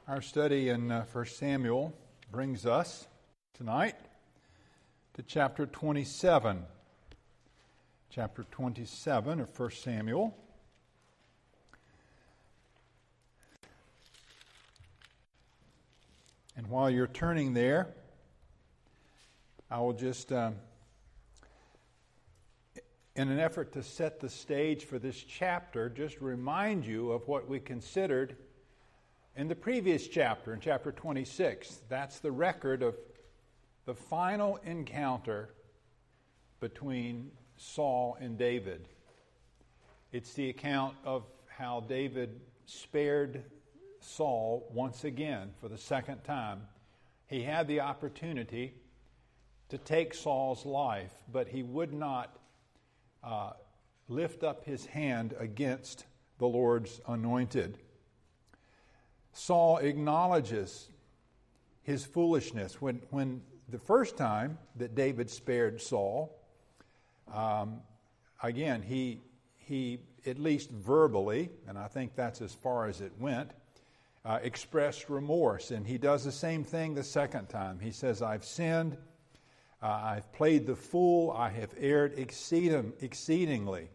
Our study in 1 Samuel brings us tonight to chapter 27. Chapter 27 of 1 Samuel. And while you're turning there, I will just, in an effort to set the stage for this chapter, just remind you of what we considered in the previous chapter, in chapter 26. That's the record of the final encounter between Saul and David. It's the account of how David spared Saul once again for the second time. He had the opportunity to take Saul's life, but he would not lift up his hand against the Lord's anointed. Saul acknowledges his foolishness. When the first time that David spared Saul, again, he at least verbally, and I think that's as far as it went, expressed remorse. And he does the same thing the second time. He says, I've sinned, I've played the fool, I have erred exceedingly.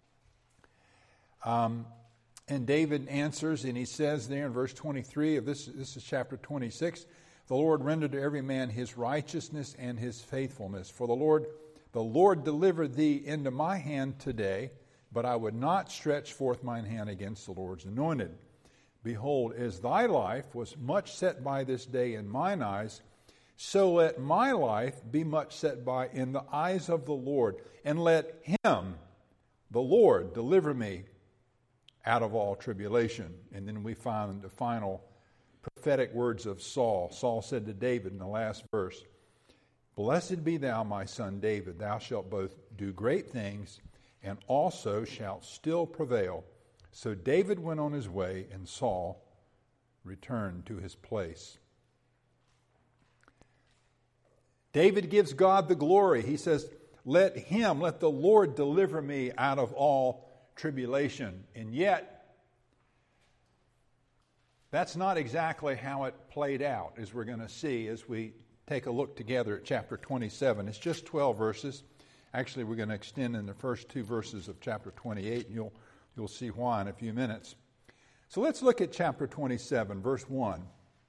And David answers, and he says there in verse 23 of this is chapter 26, the Lord rendered to every man his righteousness and his faithfulness. For the Lord delivered thee into my hand today, but I would not stretch forth mine hand against the Lord's anointed. Behold, as thy life was much set by this day in mine eyes, so let my life be much set by in the eyes of the Lord, and let him, the Lord, deliver me out of all tribulation. And then we find the final prophetic words of Saul. Saul said to David in the last verse, Blessed be thou, my son David, thou shalt both do great things, and also shalt still prevail. So David went on his way, and Saul returned to his place. David gives God the glory. He says, let the Lord deliver me out of all tribulation. And yet, that's not exactly how it played out, as we're going to see as we take a look together at chapter 27. It's just 12 verses. Actually, we're going to extend in the first two verses of chapter 28, and you'll see why in a few minutes. So let's look at chapter 27, verse 1.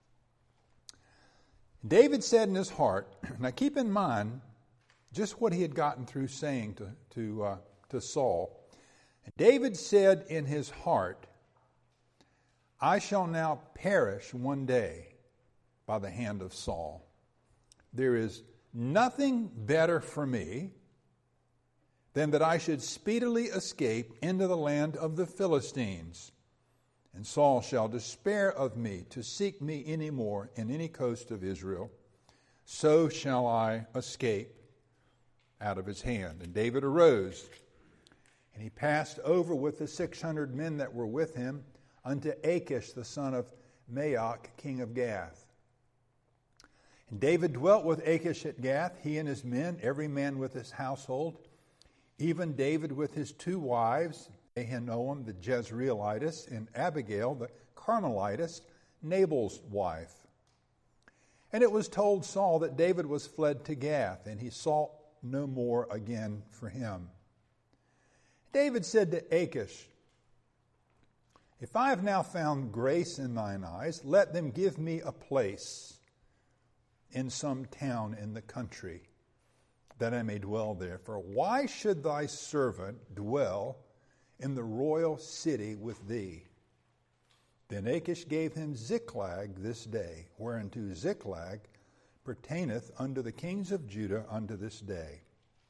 David said in his heart, now keep in mind just what he had gotten through saying to Saul. David said in his heart, I shall now perish one day by the hand of Saul. There is nothing better for me than that I should speedily escape into the land of the Philistines. And Saul shall despair of me to seek me any more in any coast of Israel. So shall I escape out of his hand. And David arose, and he passed over with the 600 men that were with him unto Achish the son of Maoch, king of Gath. And David dwelt with Achish at Gath, he and his men, every man with his household, even David with his two wives, Ahinoam the Jezreelitess, and Abigail the Carmelitess, Nabal's wife. And it was told Saul that David was fled to Gath, and he sought no more again for him. David said to Achish, If I have now found grace in thine eyes, let them give me a place in some town in the country, that I may dwell there. For why should thy servant dwell in the royal city with thee? Then Achish gave him Ziklag this day, whereunto Ziklag pertaineth unto the kings of Judah unto this day.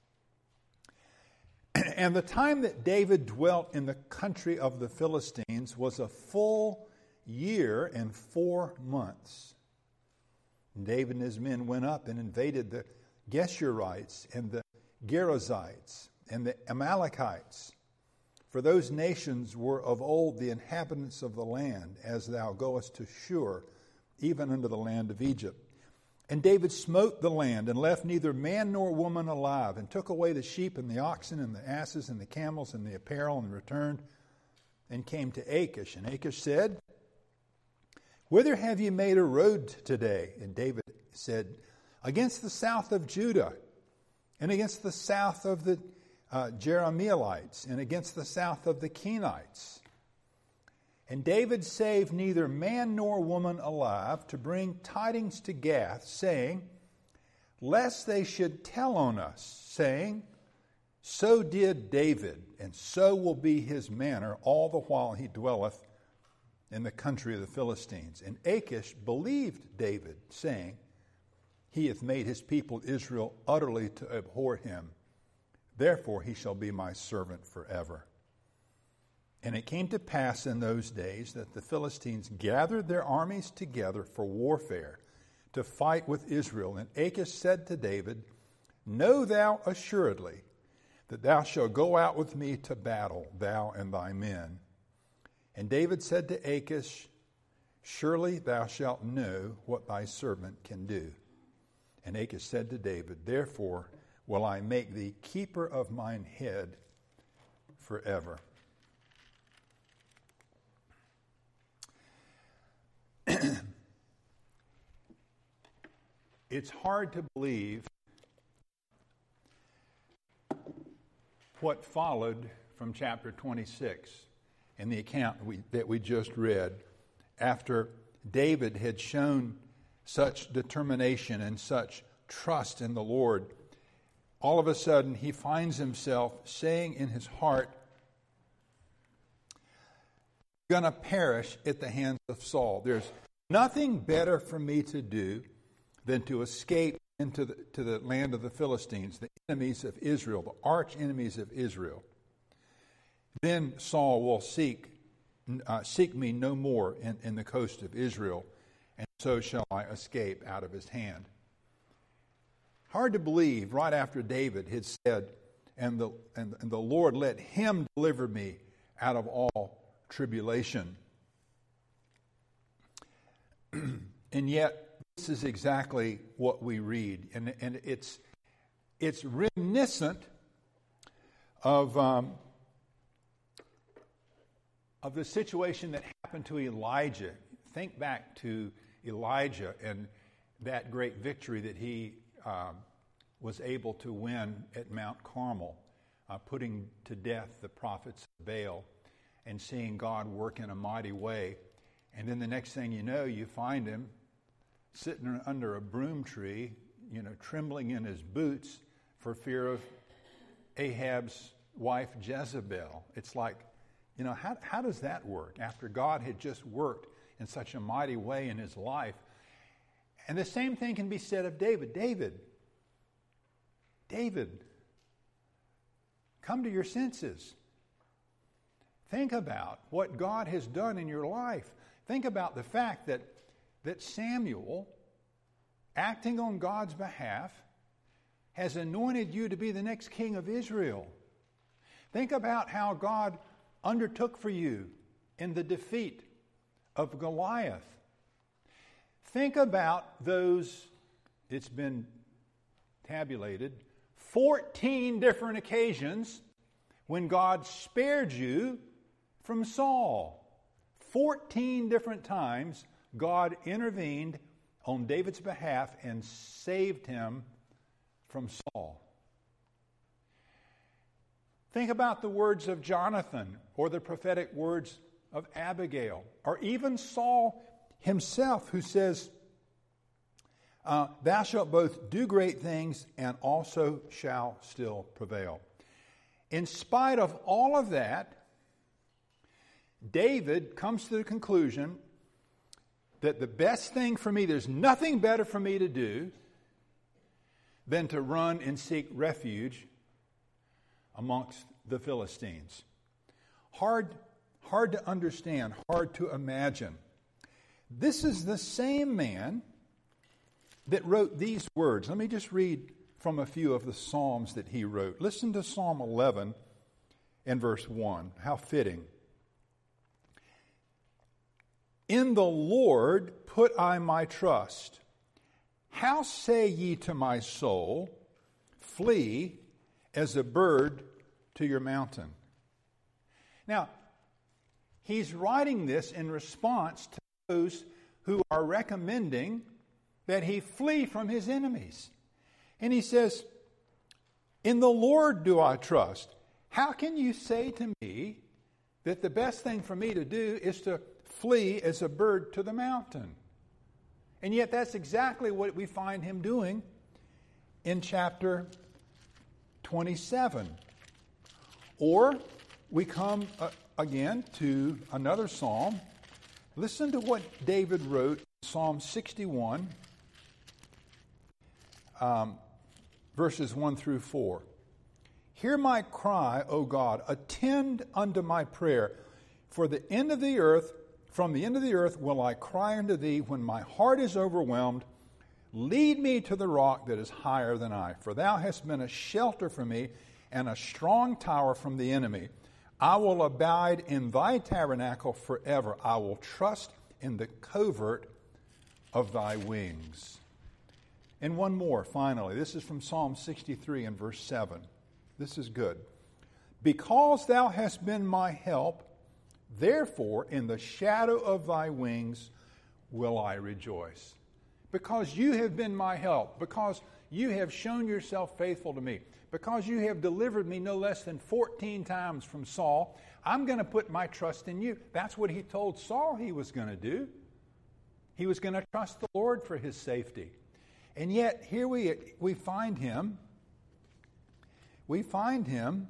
And the time that David dwelt in the country of the Philistines was a full year and 4 months. And David and his men went up and invaded the Geshurites and the Girzites and the Amalekites. For those nations were of old the inhabitants of the land, as thou goest to Shur, even unto the land of Egypt. And David smote the land, and left neither man nor woman alive, and took away the sheep and the oxen and the asses and the camels and the apparel, and returned and came to Achish. And Achish said, Whither have ye made a road today? And David said, against the south of Judah, and against the south of the Jerahmeelites, and against the south of the Kenites. And David saved neither man nor woman alive to bring tidings to Gath, saying, lest they should tell on us, saying, so did David, and so will be his manner all the while he dwelleth in the country of the Philistines. And Achish believed David, saying, he hath made his people Israel utterly to abhor him. Therefore he shall be my servant forever. And it came to pass in those days that the Philistines gathered their armies together for warfare to fight with Israel. And Achish said to David, know thou assuredly that thou shalt go out with me to battle, thou and thy men. And David said to Achish, surely thou shalt know what thy servant can do. And Achish said to David, therefore will I make thee keeper of mine head forever. It's hard to believe what followed from chapter 26 in the account that we just read, after David had shown such determination and such trust in the Lord. All of a sudden he finds himself saying in his heart, I'm going to perish at the hands of Saul. There's nothing better for me to do than to escape into the land of the Philistines, the enemies of Israel, the arch enemies of Israel. Then Saul will seek me no more in the coast of Israel, and so shall I escape out of his hand. Hard to believe, right after David had said, and the Lord let him deliver me out of all tribulation. And yet, this is exactly what we read, and it's reminiscent of the situation that happened to Elijah. Think back to Elijah and that great victory that he was able to win at Mount Carmel, putting to death the prophets of Baal and seeing God work in a mighty way. And then the next thing you know, you find him sitting under a broom tree, trembling in his boots for fear of Ahab's wife Jezebel. It's like, how does that work after God had just worked in such a mighty way in his life? And the same thing can be said of David. David, come to your senses. Think about what God has done in your life. Think about the fact that Samuel, acting on God's behalf, has anointed you to be the next king of Israel. Think about how God undertook for you in the defeat of Goliath. Think about those, it's been tabulated, 14 different occasions when God spared you from Saul. 14 different times God intervened on David's behalf and saved him from Saul. Think about the words of Jonathan or the prophetic words of Abigail, or even Saul himself, who says, thou shalt both do great things and also shall still prevail. In spite of all of that, David comes to the conclusion that the best thing for me, there's nothing better for me to do than to run and seek refuge amongst the Philistines. Hard to understand, hard to imagine. This is the same man that wrote these words. Let me just read from a few of the Psalms that he wrote. Listen to Psalm 11 and verse 1. How fitting. In the Lord put I my trust. How say ye to my soul, flee as a bird to your mountain? Now, he's writing this in response to those who are recommending that he flee from his enemies. And he says, in the Lord do I trust. How can you say to me that the best thing for me to do is to flee as a bird to the mountain? And yet that's exactly what we find him doing in chapter 27. Or we come again to another psalm. Listen to what David wrote, Psalm 61, verses 1 through 4. Hear my cry, O God, attend unto my prayer. For the end of the earth, from the end of the earth will I cry unto thee when my heart is overwhelmed. Lead me to the rock that is higher than I. For thou hast been a shelter for me and a strong tower from the enemy. I will abide in thy tabernacle forever. I will trust in the covert of thy wings. And one more, finally. This is from Psalm 63 and verse 7. This is good. Because thou hast been my help, therefore in the shadow of thy wings will I rejoice. Because you have been my help, because you have shown yourself faithful to me, because you have delivered me no less than 14 times from Saul, I'm going to put my trust in you. That's what he told Saul he was going to do. He was going to trust the Lord for his safety. And yet, here we find him. We find him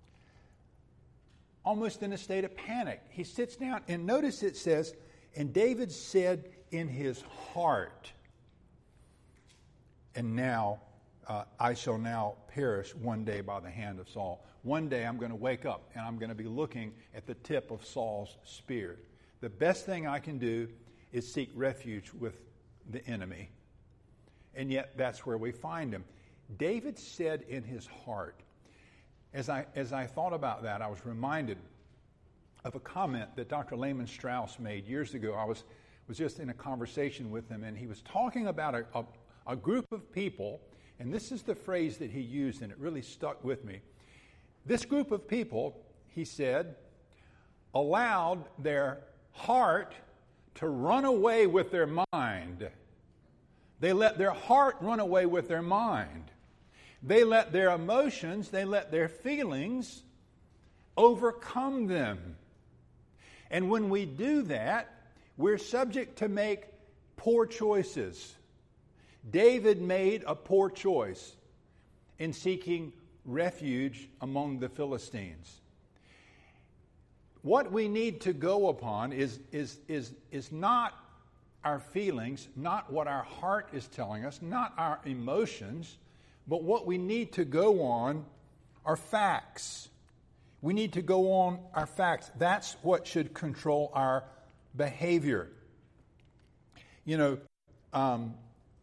almost in a state of panic. He sits down, and notice it says, and David said in his heart, and now I shall now perish one day by the hand of Saul. One day I'm going to wake up, and I'm going to be looking at the tip of Saul's spear. The best thing I can do is seek refuge with the enemy. And yet that's where we find him. David said in his heart, as I thought about that, I was reminded of a comment that Dr. Lehman Strauss made years ago. I was just in a conversation with him, and he was talking about a group of people, and this is the phrase that he used, and it really stuck with me. This group of people, he said, allowed their heart to run away with their mind. They let their heart run away with their mind. They let their emotions, they let their feelings overcome them. And when we do that, we're subject to make poor choices. David made a poor choice in seeking refuge among the Philistines. What we need to go upon is not our feelings, not what our heart is telling us, not our emotions, but what we need to go on are facts. We need to go on our facts. That's what should control our behavior. You know,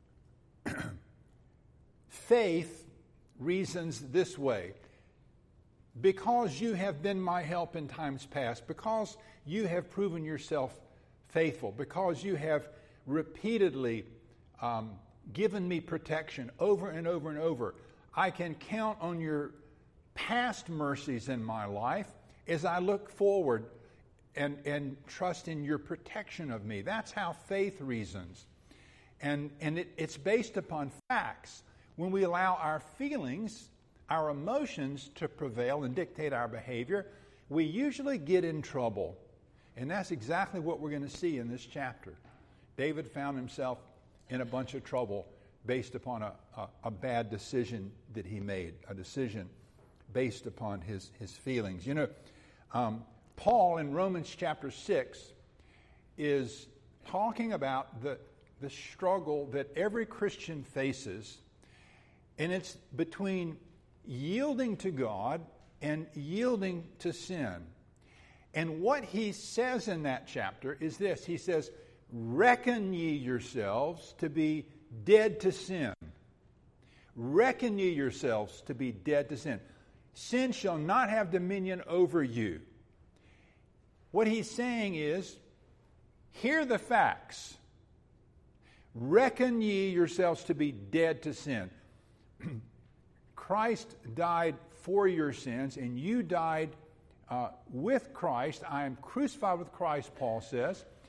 faith reasons this way. Because you have been my help in times past, because you have proven yourself faithful, because you have repeatedly given me protection over and over and over, I can count on your past mercies in my life as I look forward and trust in your protection of me. That's how faith reasons. And it's based upon facts. When we allow our feelings, our emotions to prevail and dictate our behavior, we usually get in trouble. And that's exactly what we're going to see in this chapter. David found himself in a bunch of trouble based upon a bad decision that he made, a decision based upon his feelings. You know, Paul in Romans chapter 6 is talking about the struggle that every Christian faces, and it's between yielding to God and yielding to sin. And what he says in that chapter is this. He says, reckon ye yourselves to be dead to sin. Reckon ye yourselves to be dead to sin. Sin shall not have dominion over you. What he's saying is, hear the facts. Reckon ye yourselves to be dead to sin. Christ died for your sins, and you died with Christ. I am crucified with Christ, Paul says.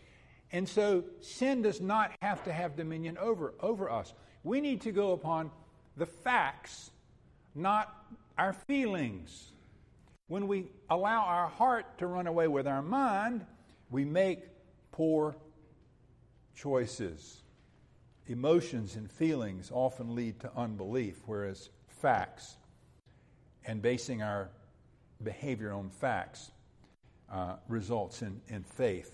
And so sin does not have to have dominion over us. We need to go upon the facts, not our feelings. When we allow our heart to run away with our mind, we make poor choices. Emotions and feelings often lead to unbelief, whereas facts and basing our behavior on facts results in faith.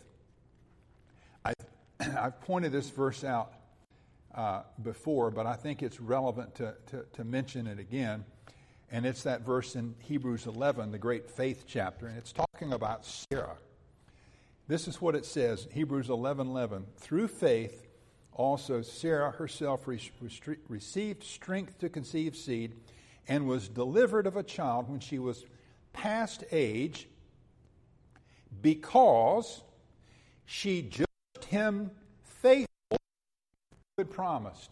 I've pointed this verse out before, but I think it's relevant to mention it again. And it's that verse in Hebrews 11, the great faith chapter, and it's talking about Sarah. This is what it says, Hebrews 11:11. Through faith, also Sarah herself received strength to conceive seed and was delivered of a child when she was past age, because she judged him faithful who had promised.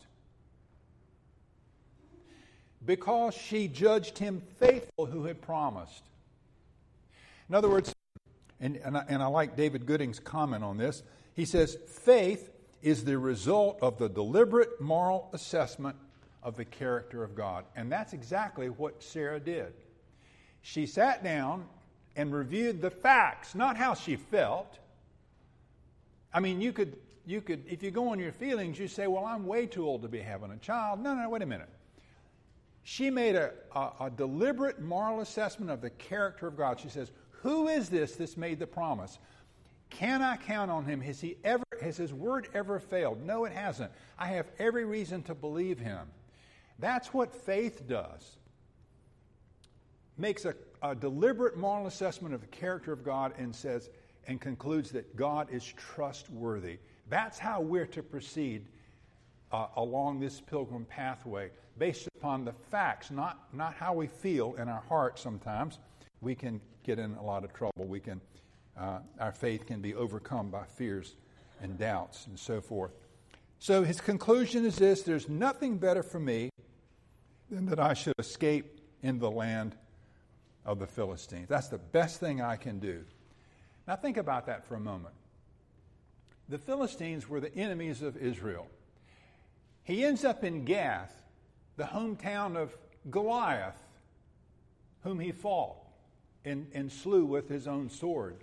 Because she judged him faithful who had promised. In other words, and I like David Gooding's comment on this, he says, faith is the result of the deliberate moral assessment of the character of God. And that's exactly what Sarah did. She sat down and reviewed the facts, not how she felt. I mean, you could, if you go on your feelings, you say, well, I'm way too old to be having a child. No, wait a minute. She made a deliberate moral assessment of the character of God. She says, who is this made the promise? Can I count on him? Has his word ever failed? No, it hasn't. I have every reason to believe him. That's what faith does. Makes a deliberate moral assessment of the character of God and concludes that God is trustworthy. That's how we're to proceed along this pilgrim pathway, based upon the facts, not how we feel in our heart. Sometimes we can get in a lot of trouble. Our faith can be overcome by fears and doubts and so forth. So his conclusion is this: there's nothing better for me than that I should escape in the land of the Philistines. That's the best thing I can do. Now think about that for a moment. The Philistines were the enemies of Israel. He ends up in Gath, the hometown of Goliath, whom he fought and slew with his own sword.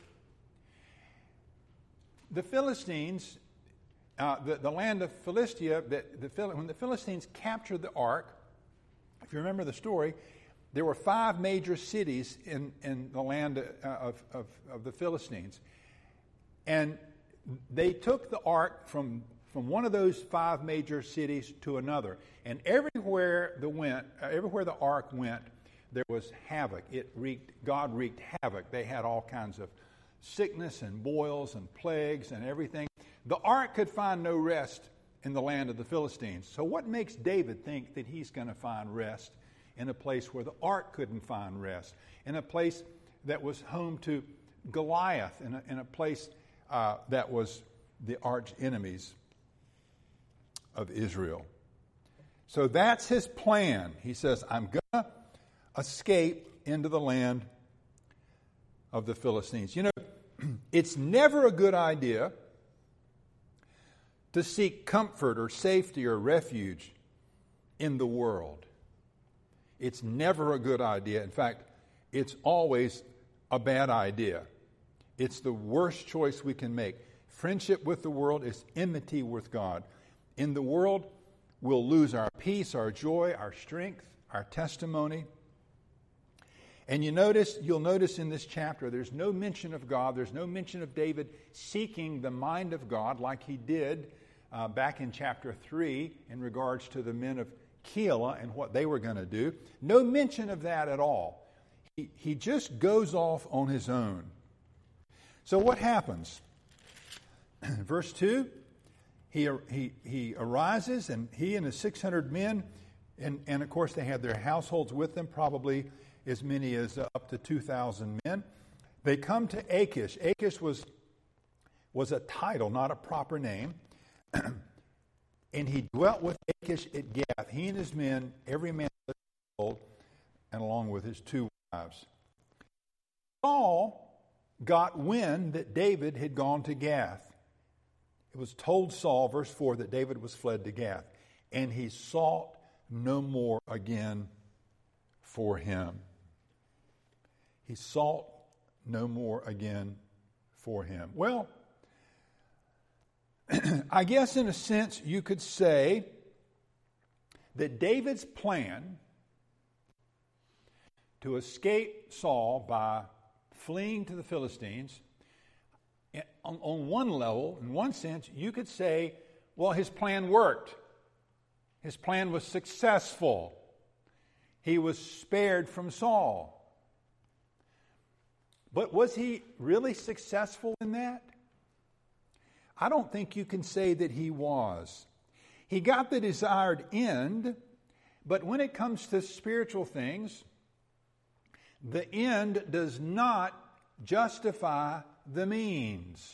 The Philistines, the land of Philistia, when the Philistines captured the ark, if you remember the story, there were 5 major cities in the land of the Philistines. And they took the ark from one of those 5 major cities to another. And everywhere the ark went, there was havoc. God wreaked havoc. They had all kinds of sickness and boils and plagues and everything. The ark could find no rest in the land of the Philistines. So what makes David think that he's going to find rest in a place where the ark couldn't find rest, in a place that was home to Goliath, in a place that was the arch enemies of Israel? So that's his plan. He says, I'm going to escape into the land of the Philistines. You know, it's never a good idea to seek comfort or safety or refuge in the world. It's never a good idea. In fact, it's always a bad idea. It's the worst choice we can make. Friendship with the world is enmity with God. In the world, we'll lose our peace, our joy, our strength, our testimony. And you'll notice in this chapter, there's no mention of God. There's no mention of David seeking the mind of God like he did back in chapter 3 in regards to the men of Keilah and what they were going to do. No mention of that at all. He just goes off on his own. So what happens? Verse 2, he arises, and he and his 600 men, and of course they had their households with them, probably as many as up to 2,000 men. They come to Achish. Achish was a title, not a proper name. And he dwelt with Achish at Gath, he and his men, every man of his household, and along with his 2 wives. Saul got wind that David had gone to Gath. it was told Saul, verse 4, that David was fled to Gath, and he sought no more again for him. He sought no more again for him. Well, I guess in a sense you could say that David's plan to escape Saul by fleeing to the Philistines, on one level, in one sense, you could say, well, his plan worked. His plan was successful. He was spared from Saul. But was he really successful in that? I don't think you can say that he was. He got the desired end, but when it comes to spiritual things, the end does not justify the means.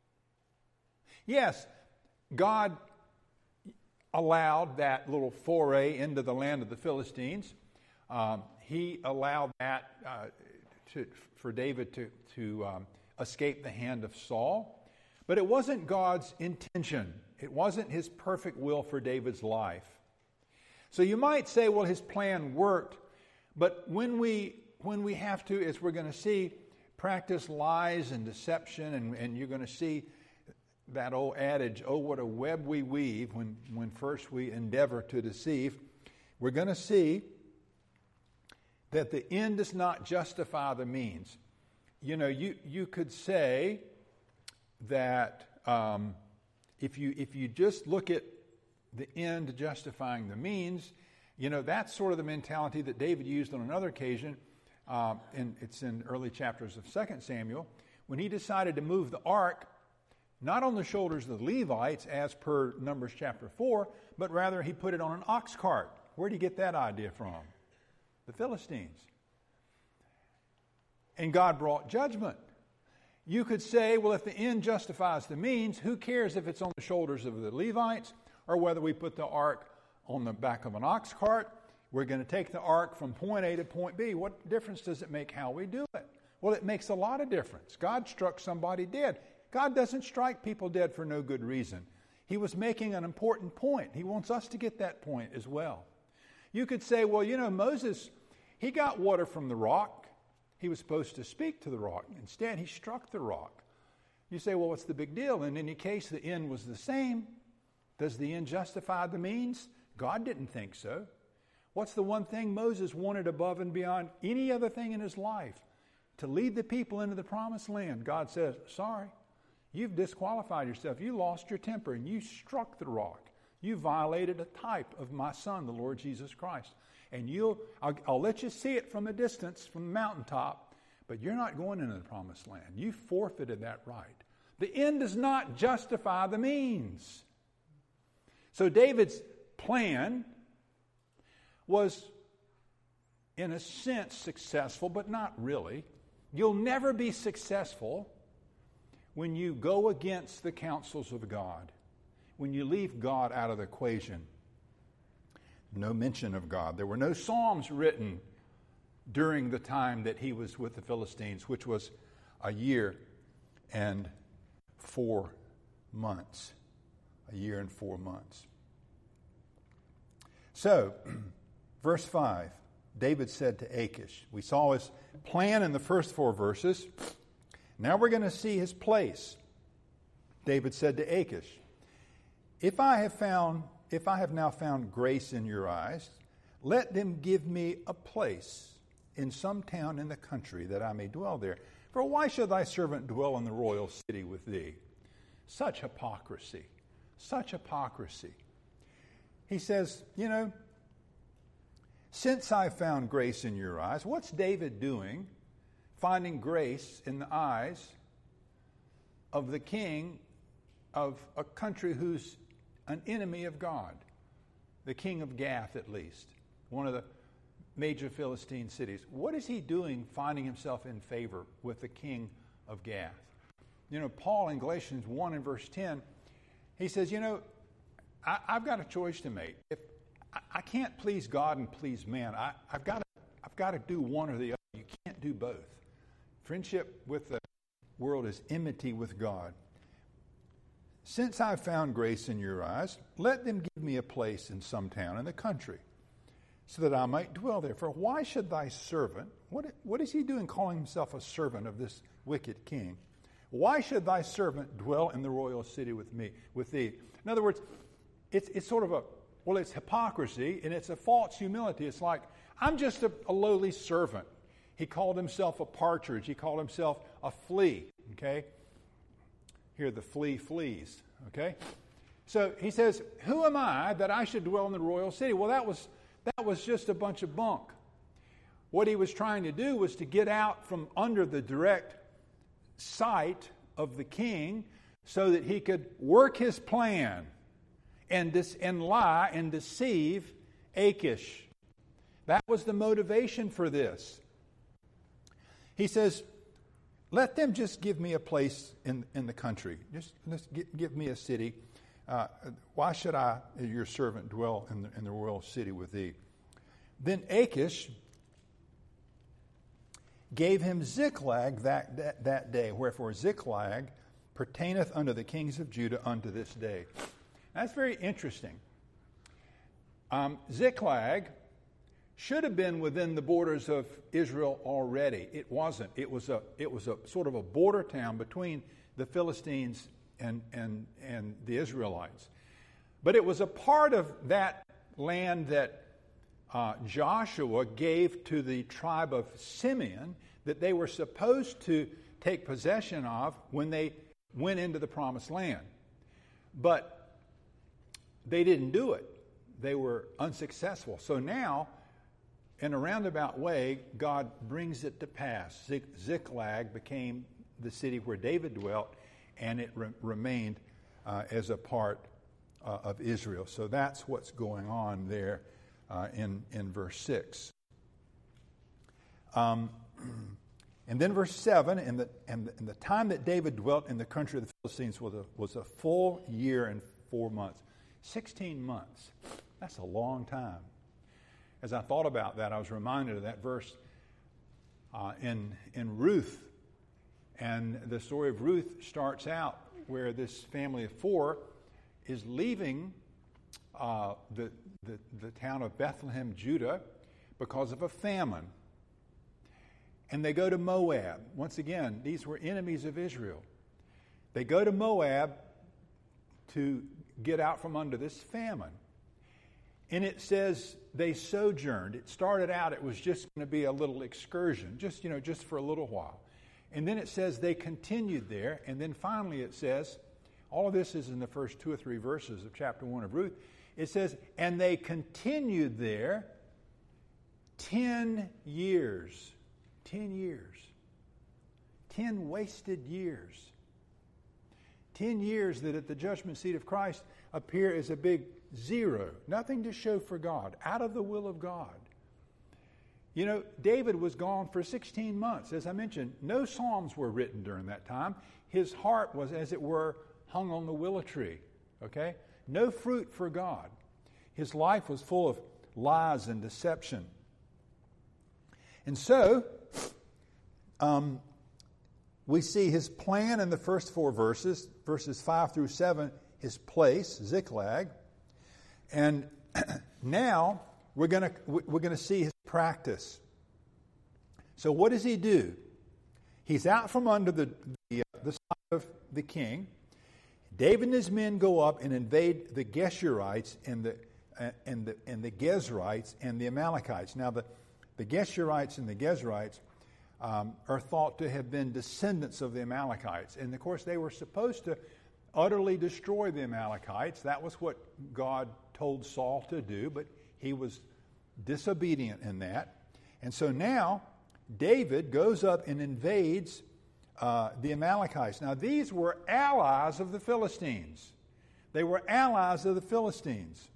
Yes, God allowed that little foray into the land of the Philistines. He allowed that for David to escape the hand of Saul. But it wasn't God's intention. It wasn't his perfect will for David's life. So you might say, well, his plan worked. But when we have to, as we're going to see, practice lies and deception, and you're going to see that old adage, oh, what a web we weave when first we endeavor to deceive, we're going to see that the end does not justify the means. You know, you could say that if you just look at the end justifying the means, you know, that's sort of the mentality that David used on another occasion, and it's in early chapters of 2 Samuel, when he decided to move the ark not on the shoulders of the Levites as per Numbers chapter 4, but rather he put it on an ox cart. Where did he get that idea from? The Philistines. And God brought judgment. You could say, well, if the end justifies the means, who cares if it's on the shoulders of the Levites or whether we put the ark on the back of an ox cart? We're going to take the ark from point A to point B. What difference does it make how we do it? Well, it makes a lot of difference. God struck somebody dead. God doesn't strike people dead for no good reason. He was making an important point. He wants us to get that point as well. You could say, well, you know, Moses, he got water from the rock. He was supposed to speak to the rock. Instead, he struck the rock. You say, well, what's the big deal? In any case, the end was the same. Does the end justify the means? God didn't think so. What's the one thing Moses wanted above and beyond any other thing in his life? To lead the people into the promised land. God says, sorry, you've disqualified yourself. You lost your temper and you struck the rock. You violated a type of my Son, the Lord Jesus Christ. And I'll let you see it from a distance, from the mountaintop, but you're not going into the promised land. You forfeited that right. The end does not justify the means. So David's plan was, in a sense, successful, but not really. You'll never be successful when you go against the counsels of God, when you leave God out of the equation. No mention of God. There were no Psalms written during the time that he was with the Philistines, which was a year and 4 months. A year and 4 months. So, verse 5, David said to Achish, we saw his plan in the first 4 verses. Now we're going to see his place. David said to Achish, If I have now found grace in your eyes, let them give me a place in some town in the country that I may dwell there. For why should thy servant dwell in the royal city with thee? Such hypocrisy. Such hypocrisy. He says, you know, since I found grace in your eyes, what's David doing finding grace in the eyes of the king of a country who's an enemy of God? The king of Gath, at least, one of the major Philistine cities. What is he doing finding himself in favor with the king of Gath? You know, Paul in Galatians 1 and verse 10, he says, you know, I've got a choice to make. If I can't please God and please man, I've got to do one or the other. You can't do both. Friendship with the world is enmity with God. since I've found grace in your eyes, let them give me a place in some town in the country, so that I might dwell there. For why should thy servant," what is he doing calling himself a servant of this wicked king? "Why should thy servant dwell in the royal city with thee?" In other words, it's sort of it's hypocrisy, and it's a false humility. It's like, I'm just a lowly servant. He called himself a partridge. He called himself a flea, okay? Here, the flea flees, okay? So he says, who am I that I should dwell in the royal city? Well, that was just a bunch of bunk. What he was trying to do was to get out from under the direct sight of the king so that he could work his plan and lie and deceive Achish. That was the motivation for this. He says, let them just give me a place in the country. Just give me a city. Why should I, your servant, dwell in the royal city with thee? Then Achish gave him Ziklag that day. Wherefore Ziklag pertaineth unto the kings of Judah unto this day. That's very interesting. Ziklag should have been within the borders of Israel already. It wasn't. It was a sort of a border town between the Philistines and the Israelites. But it was a part of that land that Joshua gave to the tribe of Simeon that they were supposed to take possession of when they went into the promised land. But they didn't do it. They were unsuccessful. So now, in a roundabout way, God brings it to pass. Ziklag became the city where David dwelt, and it remained as a part of Israel. So that's what's going on there in verse 6. And then verse 7, and the time that David dwelt in the country of the Philistines was a full year and 4 months. 16 months. That's a long time. As I thought about that, I was reminded of that verse in Ruth. And the story of Ruth starts out where this family of 4 is leaving the town of Bethlehem, Judah, because of a famine. And they go to Moab. Once again, these were enemies of Israel. They go to Moab to get out from under this famine. And it says they sojourned. It started out, it was just going to be a little excursion, just for a little while. And then it says they continued there. And then finally it says, all of this is in the first 2 or 3 verses of chapter 1 of Ruth. It says, and they continued there 10 years. 10 years. 10 wasted years. 10 years that at the judgment seat of Christ appear as a big zero. Nothing to show for God. Out of the will of God. You know, David was gone for 16 months. As I mentioned, no psalms were written during that time. His heart was, as it were, hung on the willow tree. Okay? No fruit for God. His life was full of lies and deception. And so, we see his plan in the first 4 verses 5 through 7, his place, Ziklag. And now we're going to see his practice. So what does he do? He's out from under the side of the king. David and his men go up and invade the Geshurites and the Gezrites and the Amalekites. Now the Geshurites and the Gezrites are thought to have been descendants of the Amalekites. And of course, they were supposed to utterly destroy the Amalekites. That was what God told Saul to do, but he was disobedient in that. And so now, David goes up and invades the Amalekites. Now, these were allies of the Philistines. They were allies of the Philistines.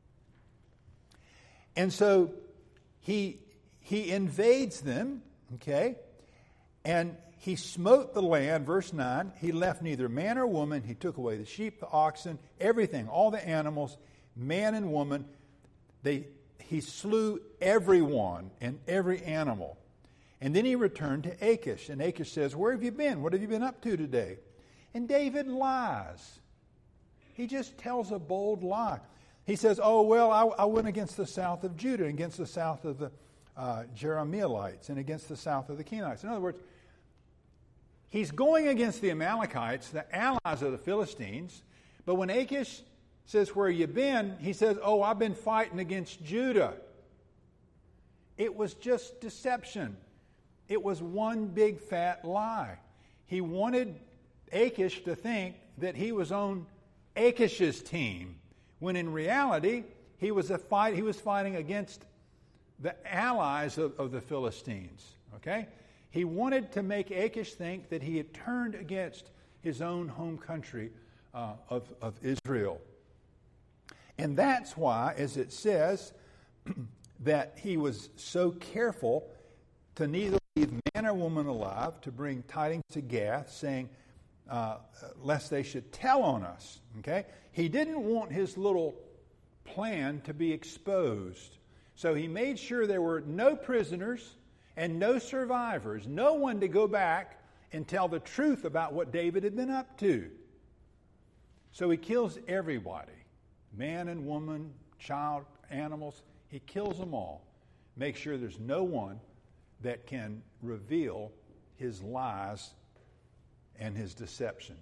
And so he invades them, okay, and he smote the land, verse 9. He left neither man or woman. He took away the sheep, the oxen, everything, all the animals, man and woman. He slew everyone and every animal. And then he returned to Achish. And Achish says, where have you been? What have you been up to today? And David lies. He just tells a bold lie. He says, oh, well, I went against the south of Judah, against the south of the Jerahmeelites, and against the south of the Kenites. In other words, he's going against the Amalekites, the allies of the Philistines. But when Achish says, where you been? He says, oh, I've been fighting against Judah. It was just deception. It was one big fat lie. He wanted Achish to think that he was on Achish's team, when in reality he was fighting against the allies of the Philistines. Okay? He wanted to make Achish think that he had turned against his own home country of Israel. And that's why, as it says, that he was so careful to neither leave man or woman alive, to bring tidings to Gath, saying, lest they should tell on us. Okay? He didn't want his little plan to be exposed. So he made sure there were no prisoners and no survivors, no one to go back and tell the truth about what David had been up to. So he kills everybody, man and woman, child, animals. He kills them all. Make sure there's no one that can reveal his lies and his deception.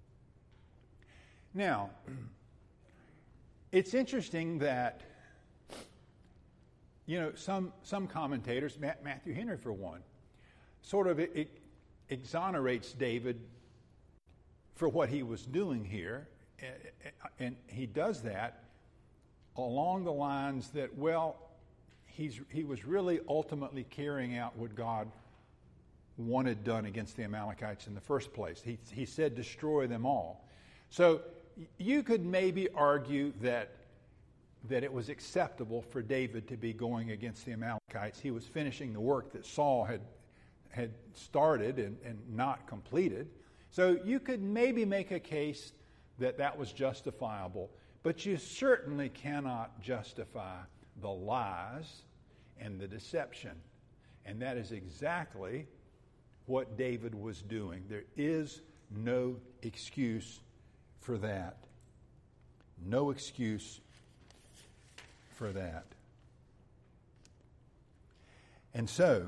Now, it's interesting that, some commentators, Matthew Henry for one, sort of exonerates David for what he was doing here. And he does that along the lines that, he was really ultimately carrying out what God wanted done against the Amalekites in the first place. He said, destroy them all. So you could maybe argue that it was acceptable for David to be going against the Amalekites. He was finishing the work that Saul had started and not completed. So you could maybe make a case that was justifiable, but you certainly cannot justify the lies and the deception. And that is exactly what David was doing. There is no excuse for that. No excuse for that. And so,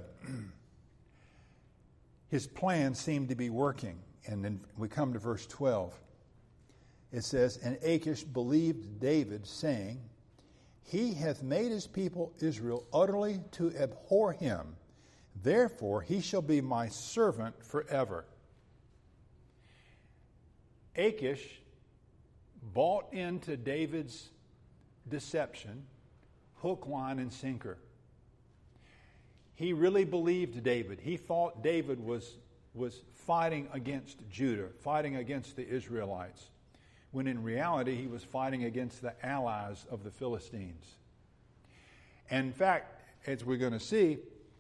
his plan seemed to be working. And then we come to verse 12. It says, and Achish believed David, saying, he hath made his people Israel utterly to abhor him. Therefore he shall be my servant forever. Achish bought into David's deception, hook, line, and sinker. He really believed David. He thought David was fighting against Judah, fighting against the Israelites, when in reality he was fighting against the allies of the Philistines. And in fact, as we're going to see,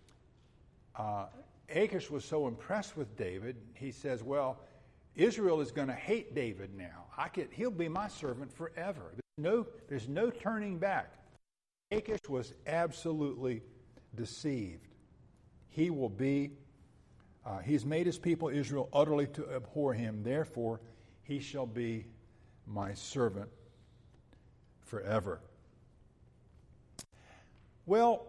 Achish was so impressed with David, he says, well, Israel is going to hate David now. He'll be my servant forever. There's no turning back. Achish was absolutely deceived. He will be, he's made his people Israel utterly to abhor him. Therefore, he shall be my servant forever. Well,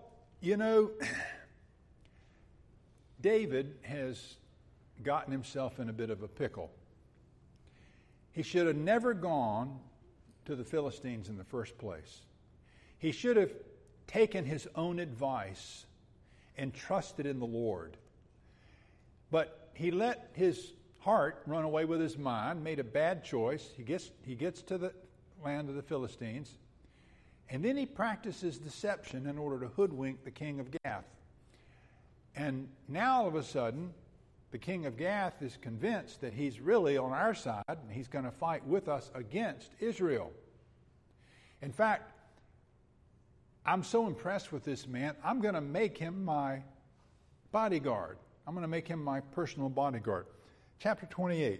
David has gotten himself in a bit of a pickle. He should have never gone to the Philistines in the first place. He should have taken his own advice and trusted in the Lord. But he let his heart run away with his mind, made a bad choice. He gets to the land of the Philistines, and then he practices deception in order to hoodwink the king of Gath. And now all of a sudden, the king of Gath is convinced that he's really on our side and he's going to fight with us against Israel. In fact, I'm so impressed with this man, I'm going to make him my bodyguard. I'm going to make him my personal bodyguard. Chapter 28.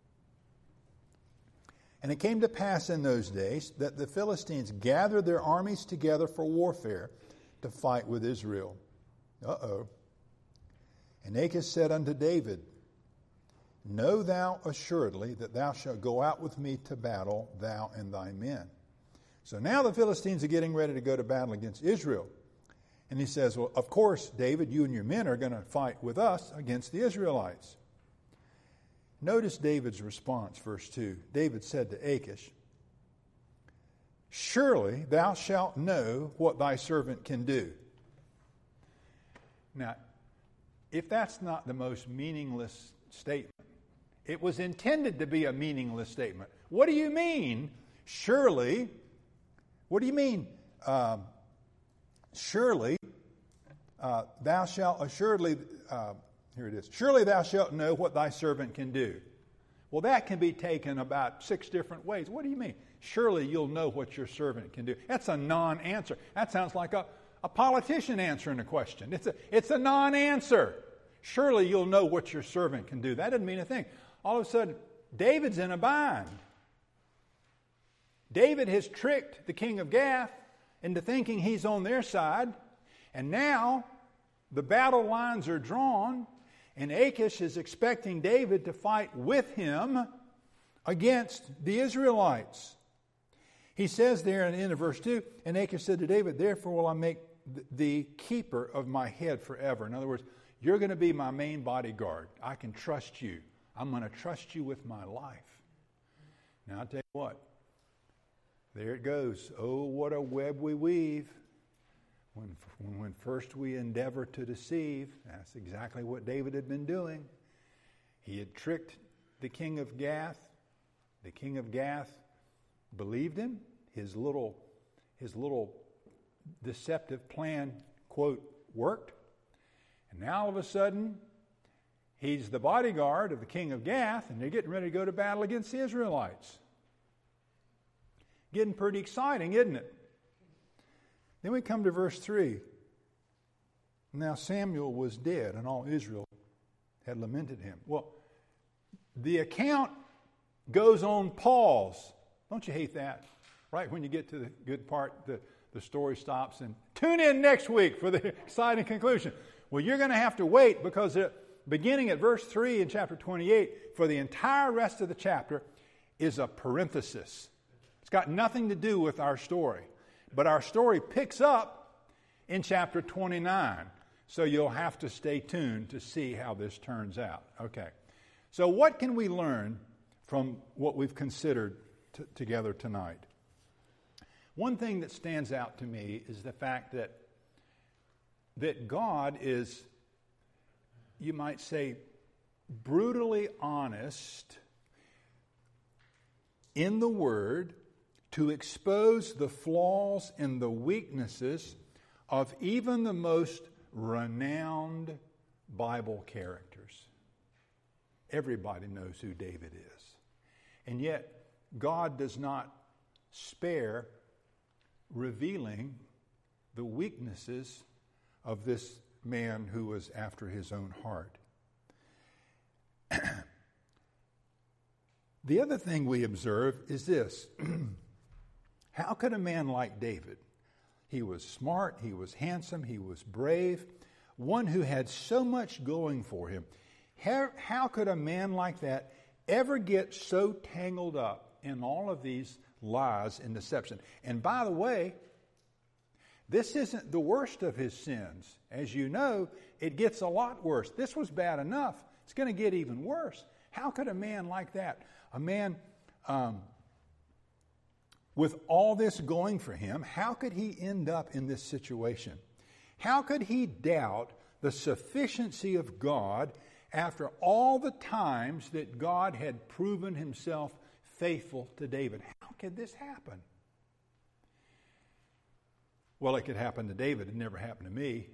And it came to pass in those days that the Philistines gathered their armies together for warfare to fight with Israel. And Achish said unto David, know thou assuredly that thou shalt go out with me to battle, thou and thy men. So now the Philistines are getting ready to go to battle against Israel. And he says, well, of course, David, you and your men are going to fight with us against the Israelites. Notice David's response, verse 2. David said to Achish, surely thou shalt know what thy servant can do. Now, if that's not the most meaningless statement, it was intended to be a meaningless statement. What do you mean, surely? What do you mean, surely thou shalt assuredly, here it is, surely thou shalt know what thy servant can do. Well, that can be taken about 6 different ways. What do you mean? Surely you'll know what your servant can do. That's a non-answer. That sounds like a politician answering a question. It's a non-answer. Surely you'll know what your servant can do. That doesn't mean a thing. All of a sudden, David's in a bind. David has tricked the king of Gath into thinking he's on their side. And now the battle lines are drawn, and Achish is expecting David to fight with him against the Israelites. He says there in the end of verse 2, and Achish said to David, therefore will I make thee keeper of my head forever. In other words, you're going to be my main bodyguard. I can trust you. I'm going to trust you with my life. Now, I'll tell you what. There it goes. Oh, what a web we weave. When first we endeavor to deceive, that's exactly what David had been doing. He had tricked the king of Gath. The king of Gath believed him. His little deceptive plan, quote, worked. And now all of a sudden, he's the bodyguard of the king of Gath, and they're getting ready to go to battle against the Israelites. Getting pretty exciting, isn't it? Then we come to verse 3. Now Samuel was dead, and all Israel had lamented him. Well, the account goes on pause. Don't you hate that? Right when you get to the good part, the story stops, and tune in next week for the exciting conclusion. Well, you're going to have to wait, because beginning at verse 3 in chapter 28, for the entire rest of the chapter is a parenthesis. It's got nothing to do with our story. But our story picks up in chapter 29. So you'll have to stay tuned to see how this turns out. Okay. So what can we learn from what we've considered together tonight? One thing that stands out to me is the fact that God is, you might say, brutally honest in the Word to expose the flaws and the weaknesses of even the most renowned Bible characters. Everybody knows who David is. And yet, God does not spare revealing the weaknesses of this man who was after his own heart. The other thing we observe is this. How could a man like David, he was smart, he was handsome, he was brave, one who had so much going for him, how could a man like that ever get so tangled up in all of these lies and deception? And by the way, this isn't the worst of his sins. As you know, it gets a lot worse. This was bad enough. It's going to get even worse. How could a man like that, a man with all this going for him, how could he end up in this situation? How could he doubt the sufficiency of God after all the times that God had proven himself faithful to David? How could this happen? Well, it could happen to David. It never happened to me.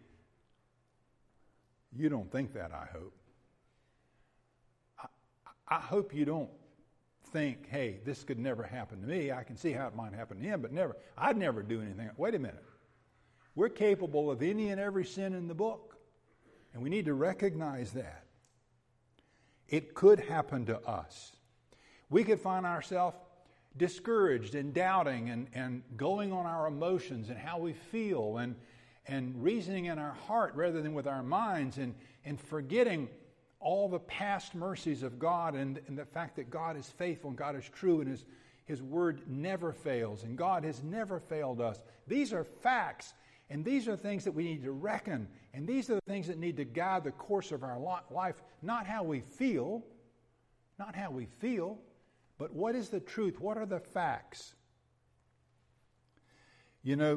You don't think that, I hope. I hope you don't think, hey, this could never happen to me. I can see how it might happen to him, but never. I'd never do anything. Wait a minute. We're capable of any and every sin in the book, and we need to recognize that. It could happen to us. We could find ourselves discouraged and doubting and going on our emotions and how we feel and reasoning in our heart rather than with our minds and forgetting all the past mercies of God and the fact that God is faithful and God is true and His word never fails and God has never failed us. These are facts, and these are things that we need to reckon, and these are the things that need to guide the course of our life, not how we feel, but what is the truth? What are the facts? You know,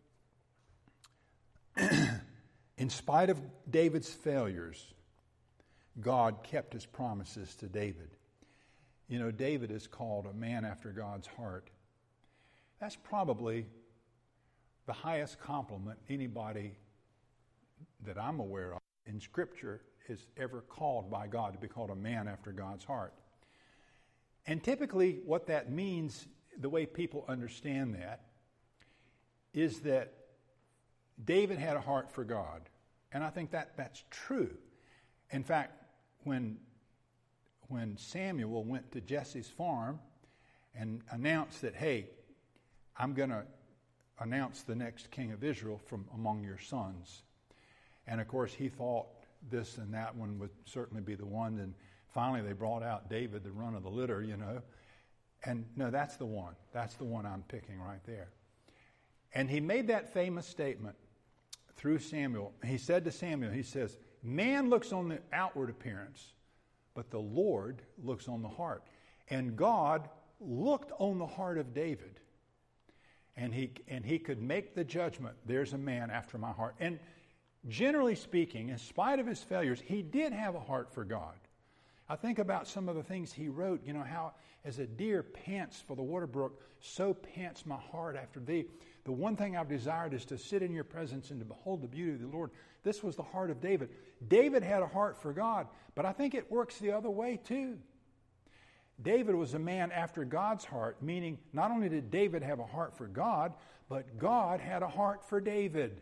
in spite of David's failures, God kept His promises to David. You know, David is called a man after God's heart. That's probably the highest compliment anybody that I'm aware of in Scripture is ever called by God, to be called a man after God's heart. And typically what that means, the way people understand that, is that David had a heart for God. And I think that's true. In fact, when Samuel went to Jesse's farm and announced that, hey, I'm going to announce the next king of Israel from among your sons. And of course, he thought this and that one would certainly be the one. And finally, they brought out David, the run of the litter, you know. And no, that's the one. That's the one I'm picking right there. And he made that famous statement through Samuel. He said to Samuel, he says, man looks on the outward appearance, but the Lord looks on the heart. And God looked on the heart of David. And he could make the judgment, there's a man after my heart. And generally speaking, in spite of his failures, he did have a heart for God. I think about some of the things he wrote, you know, how as a deer pants for the water brook, so pants my heart after thee. The one thing I've desired is to sit in your presence and to behold the beauty of the Lord. This was the heart of David. David had a heart for God, but I think it works the other way too. David was a man after God's heart, meaning not only did David have a heart for God, but God had a heart for David.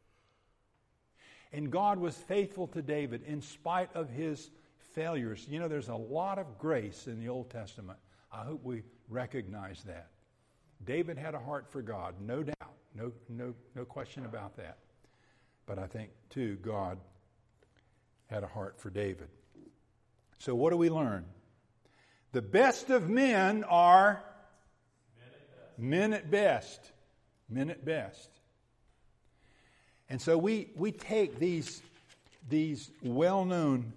And God was faithful to David in spite of his failures. You know, there's a lot of grace in the Old Testament. I hope we recognize that. David had a heart for God, no doubt, no question about that. But I think, too, God had a heart for David. So what do we learn? The best of men are men at best. Men at best. And so we take these well-known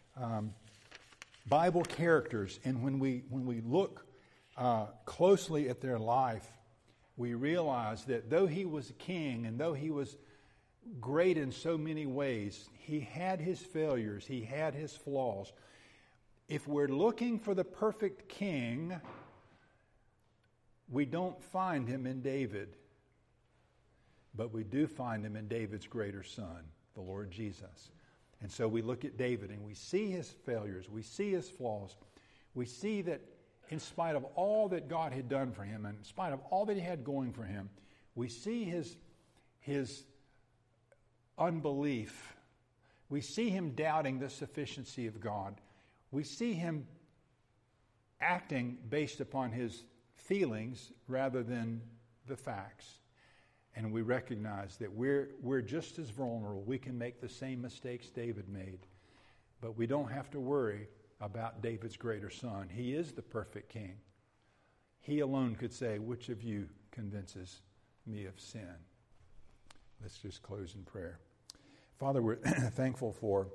Bible characters, and when we look closely at their life, we realize that though he was a king and though he was great in so many ways, he had his failures, he had his flaws. If we're looking for the perfect king, we don't find him in David, but we do find him in David's greater son, the Lord Jesus. And so we look at David and we see his failures, we see his flaws, we see that in spite of all that God had done for him, and in spite of all that he had going for him, we see his unbelief. We see him doubting the sufficiency of God. We see him acting based upon his feelings rather than the facts. And we recognize that we're just as vulnerable. We can make the same mistakes David made. But we don't have to worry about David's greater son. He is the perfect king. He alone could say, which of you convinces me of sin? Let's just close in prayer. Father, we're thankful for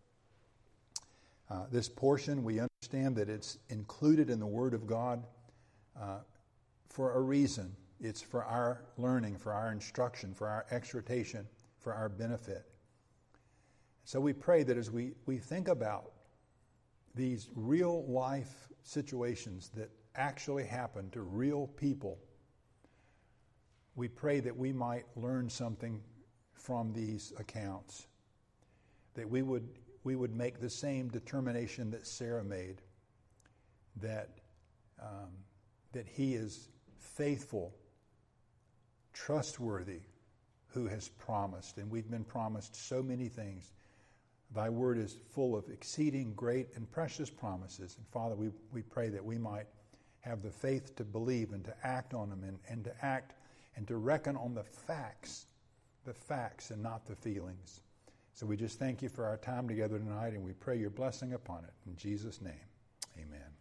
this portion. We understand that it's included in the Word of God for a reason. It's for our learning, for our instruction, for our exhortation, for our benefit. So we pray that as we think about these real life situations that actually happen to real people, we pray that we might learn something from these accounts, that we would make the same determination that Sarah made, that he is faithful, trustworthy, who has promised. And we've been promised so many things. Thy word is full of exceeding great and precious promises. And Father, we pray that we might have the faith to believe and to act on them, and to act and to reckon on the facts and not the feelings. So we just thank you for our time together tonight, and we pray your blessing upon it. In Jesus' name, amen.